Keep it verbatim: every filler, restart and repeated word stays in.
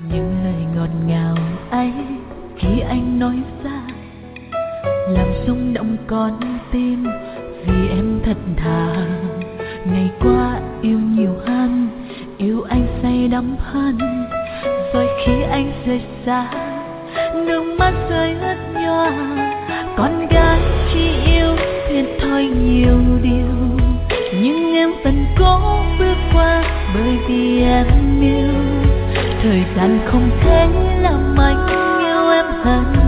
những lời ngọt ngào ấy khi anh nói ra làm rung động con tim, vì em thật thà. Ngày qua yêu nhiều hơn, yêu anh say đắm hơn, rồi khi anh rời xa, nước mắt rơi ướt nhòa. Con gái chỉ yêu thiệt thòi nhiều điều, nhưng em vẫn cố bước qua bởi vì em yêu. Thời gian không thể làm anh yêu em hơn